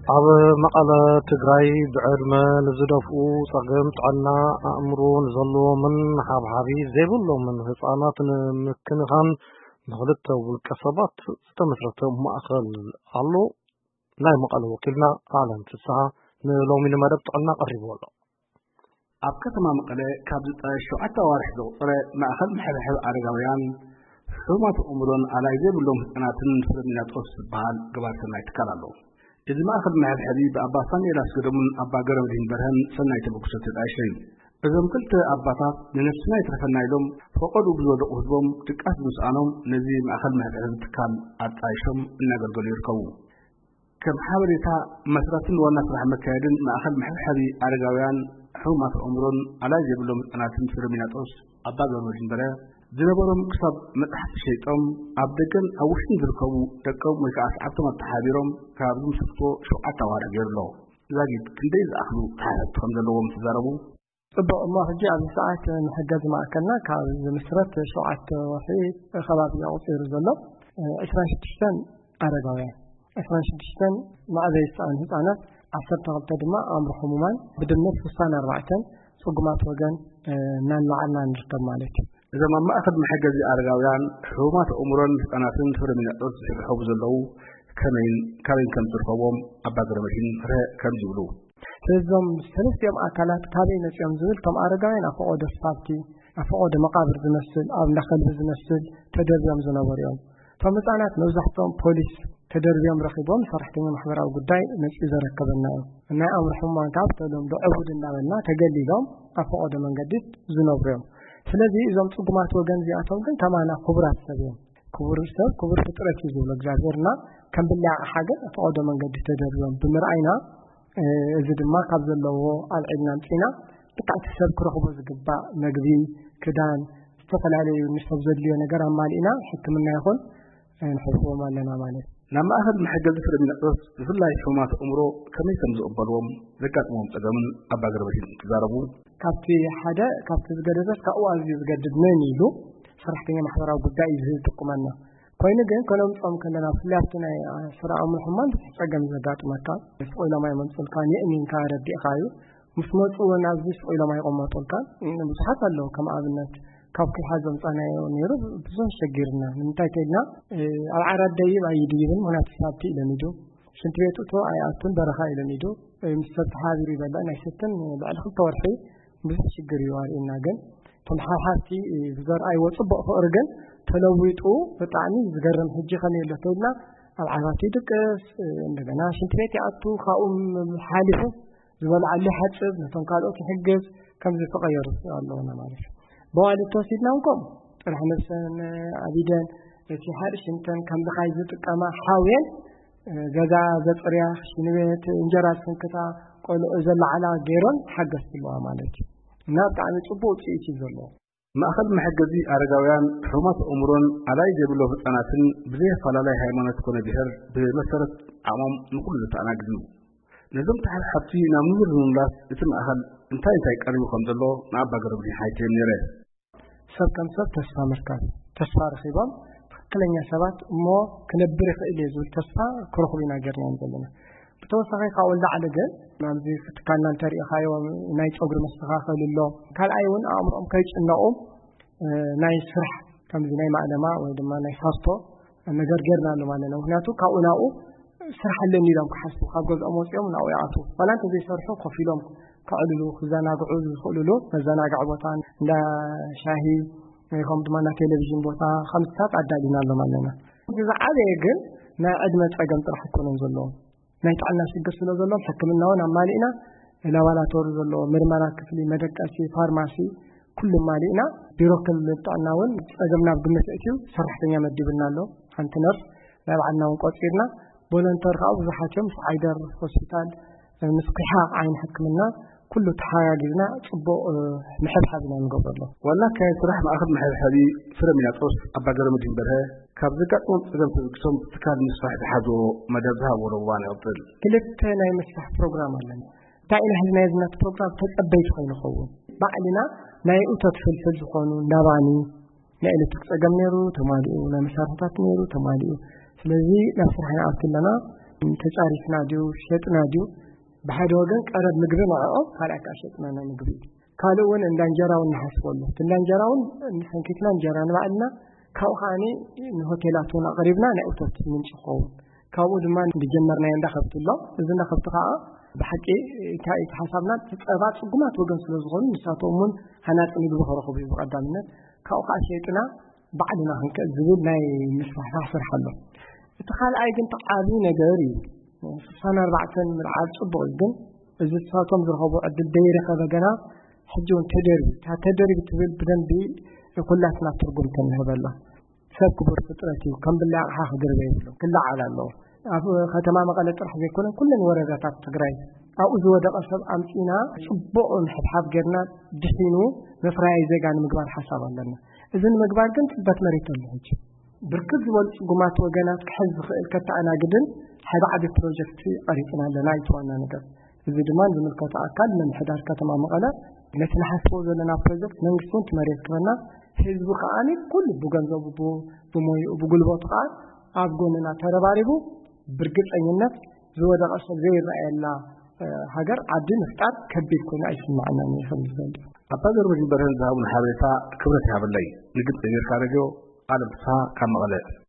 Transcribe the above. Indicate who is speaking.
Speaker 1: ኣብ መቐለ ትግራይ ብዕድመ ንዝደፍኡ ጸገም ጥዕና ኣእምሮን ዘለዎምን ሓብሓቢ ዘይብሎምን ህጻናት ንምክንኻን ንኽልተ ውልቀ ሰባት ዝተመስረተ ማእኸል ኣሎ። ናይ መቐለ ወኪልና ኣለም ፍስሓ ንሎሚ ንመደብ ጥዕና ቀሪቡ ኣሎ።
Speaker 2: ኣብ ከተማ መቐለ ካብ 7 ኣዋርሕ ዘቑፀረ ማእኸል ምሕብሕብ ኣረጋውያን ሕሙማት ኣእምሮን ኣላይ ዘይብሎም ህጻናትን ፍሬምናጦስ ዝበሃል ግብረ ሰናይ ትካል ኣሎ። እዚ ማእኸል ምሕብሕቢ ብኣባ ሳሙኤል ኣስገዶምን ኣባ ገብረመድህን በርሀን ሰናይ ተበግሶ ተጣይሹ እዩ። እዞም ክልተ ኣባታት ንነፍስና ይትረፈና ኢሎም ፈቐዱ ብዝወደቑ ህዝቦም ድቃስ ምስኣኖም ነዚ ማእኸል ምሕብሕቢ ትካል ኣጣይሾም እናገልገሉ ይርከቡ። ከም ሓበሬታ መስራትን ዋና ስራሕ መካየድን ማእኸል ምሕብሕቢ ኣረጋውያን ሕሙማት ኣእምሮን ኣላይ ዘይብሎም ህጻናትን ፍሬምናጦስ ኣባ ገብረመድህን በርሀ ዝነበሮም ክሳብ መጽሓፍቲ ሸይጦም ኣብ ደገን ኣብ ውሽጥን ዝርከቡ ደቆም ወይ ከዓ ሰዓብቶም ኣተሓቢሮም ካብ ዝምስርቶ 7 ኣዋርሕ ገይሩ ኣሎ። ዛጊድ ክንደይ ዝኣኽሉ ተሓተቱ ከም ዘለዎም ተዛረቡ።
Speaker 3: ጽቡቕ እሞ ሕጂ ኣብዚ ሰዓት ንሕገዝ ማእከልና ካብ ዝምስረት 7 ወርሒ ከባቢ ኣቑፂሩ ዘሎ 26 ኣረጋውያን 26 ማዕበይ ዝተኣኑ ህጻናት 12 ድማ ኣእምሮ ሕሙማን ብድምር 64 ጽጉማት ወገን እናንላዓልና ንርከብ ማለት እዩ።
Speaker 2: እዞም ኣብ ማእኸል መሐገዚ ኣረጋውያን ሕሙማት ኣእምሮን ህጻናትን ፍሬምናጦስ ዝሕብሕቡ ዘለዉ ካበይን ከም ዝርከቦም ኣባ ገብረመድህን ከም ዝብሉ
Speaker 3: እዞም ሰለስቲኦም ኣካላት ካበይ መጽኦም ዝብል እቶም ኣረጋውያን ኣብ ፈቆደ ስፋልቲ ኣብ ፈቆደ መቃብር ዝመስል ኣብ እንዳኸልቢ ዝመስል ተደርብዮም ዝነበሩ እዮም። እቶም ህጻናት መብዛሕትኦም ፖሊስ ተደርብዮም ረኺቦም ሰራሕተኛ ማሕበራዊ ጉዳይ መጽኡ ዘረከበና እዮም። ናይ ኣእምሮ ሕሙማን ካብ ተለምዶ ዕቡድ እንዳበልና ተገሊሎም ኣብ ፈቆደ መንገዲ ዝነብሩ እዮም። ስለዚ እዞም ጽጉማት ወገን እዚኣቶም ግን ተማና ክቡራት ሰብ እዮም። ክቡር ሰብ ክቡር ፍጥረት እዩ ዝብሎ እግዚአብሔርና ከም ብላዕ ሓገር ፈቆደ መንገዲ ተደርብዮም ብምርኣይና እዚ ድማ ካብ ዘለዎ ኣልዒልና ምፂና ብታዕቲ ሰብ ክረኽቦ ዝግባእ መግቢ ክዳን ዝተፈላለዩ ንሰብ ዘድልዮ ነገር ኣማሊእና ሕክምና ይኹን ንሕብዎም ኣለና ማለት እዩ።
Speaker 2: ናብ ማእኸል መሐገዚ ፍሬምናጦስ ብፍላይ ሕሙማት ኣእምሮ ከመይ ከም ዝቕበልዎም ዘጋጥሞም ፀገምን ኣባ ገብረመድህን ተዛረቡ።
Speaker 3: ካብቲ ሓደ ካብቲ ዝገደሰት ካብኡ ኣዝዩ ዝገድድ መን ኢሉ ሰራሕተኛ ማሕበራዊ ጉዳይ ዝጥቁመና ኮይኑ ግን ከነምፆም ከለና ብፍላይ ኣብቲ ናይ ስራ ኣእምሮ ሕሙማን ብዙሕ ፀገም ዘጋጥመካ ስቆኢሎም ኣይመምፅልካ የእሚንካ ረዲእካዩ ምስ መፁ እውን ኣብዚ ስቆኢሎም ኣይቆመጡልካ ብዙሓት ኣለዉ። ከም ኣብነት ካብ ክሓዞም ፃናዮ ነይሩ ብዙሕ ሸጊርና ንምንታይ ተኢልና ኣብ ዓራት ደይብ ኣይድይብን ምክንያቱ ሳብቲ ኢለሚዱ ሽንቲ ቤት እቶ ኣይኣቱን በረኻ ኢለሚዱ ምስ ሰብ ተሓቢሩ ይበላ ናይ ሰትን ልዕሊ 2 ወርሒ ብዙሕ ሽግር እዩ ኣርእና። ግን እቶም ሓብሓብቲ ብዘርኣይዎ ፅቡቕ ፍቕሪ ግን ተለዊጡ ብጣዕሚ ዝገርም ሕጂ ከመይ ኣሎ ተኢልና ኣብ ዓራት ይድቅስ እንደገና ሽንቲ ቤት ይኣቱ ካብኡ ሓሊፉ ዝበልዓሉ ይሓፅብ ነቶም ካልኦት ይሕግዝ ከምዚ ተቐየሩ ኣለውና ማለት እዩ። በዋሊ ተወሲድና እንኮም ጥራሕ ነብሰን ኣቢደን እቲ ሓደ ሽንተን ከም ዝኻይ ዝጥቀማ ሓውየን ገዛ ዘፅርያ ሽንቤት እንጀራ ስንክታ ቆልዑ ዘለዓላ ገይሮን ሓገዝትለዋ ማለት እዩ እና ብጣዕሚ ፅቡቅ ውፅኢት እዩ ዘለዎ።
Speaker 2: ማእኸል መሐገዚ ኣረጋውያን ሕሙማት ኣእምሮን ኣላይ ዘይብሎ ህጻናትን ብዘይፈላለይ ሃይማኖት ኮነ ብሄር ብመሰረት ዓቕሞም ንኩሉ ዘተኣናግድ እዩ። ነዞም ተሓብሓብቲ ናብ ምሁር ንምምላስ እቲ ማእኸል እንታይ ቀሪቡ ከም ዘሎ ንኣባ ገብረመድህን ሓይተዮም ነይረ።
Speaker 3: ሰብ ከም ሰብ ተስፋ ምርካብ ተስፋ ረኺቦም ትክክለኛ ሰባት እሞ ክነብር ይኽእል እዩ ዝብል ተስፋ ክረኽቡ ኢና ጌርናዮም ዘለና። ብተወሳኺ ካብኡ ላዕሊ ግን ናብዚ ትካልና እንተሪኢኻዮ ናይ ፀጉሪ መስተኻኸል ኣሎ። ካልኣይ እውን ኣእምሮኦም ከይጭነቑ ናይ ስራሕ ከምዚ ናይ ማዕለማ ወይ ድማ ናይ ሳስቶ ነገር ጌርና ኣሎ ማለት ነው። ምክንያቱ ካብኡ ናብኡ ስራሕ ኣለኒ ኢሎም ክሓስቡ ካብ ገዝኦም ወፂኦም ናብኡ ይኣትዉ ዋላ እንተዘይሰርሑ ኮፍ ኢሎም ክዕልሉ ክዘናግዑ ዝኽእልሉ መዘናግዒ ቦታ እንዳ ሻሂ ከምኡ ድማ ናይ ቴሌቭዥን ቦታ ከምዝታት ኣዳሊና ኣሎም ኣለና። ዝዓበየ ግን ናይ ዕድመ ፀገም ጥራሕ ኣይኮነን ዘለዎ ናይ ጥዕና ሽግር ስለ ዘለዎም ሕክምናውን ኣማሊእና ላቦራቶሪ ዘለዎ ምርመራ ክፍሊ መደቀሲ ፋርማሲ ኩሉ ማሊእና ቢሮ ክልል ጥዕና እውን ፀገም ናብ ግምት እትዩ ሰራሕተኛ መዲብና ኣሎ ሓንቲ ነርስ ናይ ባዕልና እውን ቆፂርና ቮለንተር ከዓ ብዙሓት እዮም ዓይደር ሆስፒታል ምስ ኩሓ ዓይን ሕክምና ኩሉ ተሓጋጊዝና ፅቡቕ ምሕብሓብ ኢና ንገብረሎ።
Speaker 2: ዋና ካይ ስራሕ ማእኸል መሕብሓቢ ፍሬምናጦስ ኣባ ገብረመድህን በርሀ ካብ ዘጋጥሞም ፀገም ተበግሶም ትካል ምስራሕ ዝሓዝዎ መደብ ዝሃብዎ እዋን ይቕፅል።
Speaker 3: ክልተ ናይ ምስራሕ ፕሮግራም ኣለና። እንታይ ኢና ሕዝና የዝናት ፕሮግራም ተፀበይቲ ኮይኑ ይኸውን ባዕልና ናይ እቶት ፍልፍል ዝኾኑ ናባኒ ናይ ኤሌክትሪክ ፀገም ነይሩ ተማሊኡ ናይ መሳርሕታት ነይሩ ተማሊኡ ስለዚ ናብ ስራሕ ይኣቱ ኣለና ተጻሪፍና ዲው ሸጥና ዲው بحد وجن قرب مجبر معه هل أكاشت معنا مجبر قالوا إن دانجراون نحسبونه دانجراون نسنكتنا دانجراون بعدنا كأوهاني هوتيلاتنا قريبنا نأوتت من شقون كأود ما نجمرنا عند خبط الله إذا نخبط قاء بحكي كأيت حسبنا تتأبات جمعة وجن سلزغون نساتهم هنات نجيب خرخو بقدامنا كأوهاشيتنا بعدنا هنك الزبون نسمح حصر حلو تخيل أيضا تعالين جاري سنة 4 من عاد صبغ الجن إذا صارتم ذرهوا قد الديرة خذجنا حجون تدرب تبل بدن بي يقول لك لا ترجم كنها بالله سب كبر فترتي وكم بالله راح دربي كله على الله ختم ما قالت راح يكون كل الورقات تقرأي أو زود أصل أمسينا صبغ حب جرنا دحينو مفراي زي كان مقبار حساب لنا إذا المقبار كنت بتمريت الهج بركز والجماعة وجنات حز كتعنا جدا حبعد البروجكت قريبنا لنا يتوانا نقر إذا دمان زمن كتأكد من حدار كتما مقالة مثل حسبوز لنا بروجكت ننجسون تماريز كرنا حزب خاني كل بوغنزو بقول بوطقات أبقوننا ترباريبو برقص أينات زود الأصل زي الرأي الله هاجر عدين افتاد كبير كنا عايشين معنا من خمس دول
Speaker 2: أبادر وجه برهن ذهب الحارثة كبرتها بالليل نقد غير خارجه قال بصها كما قال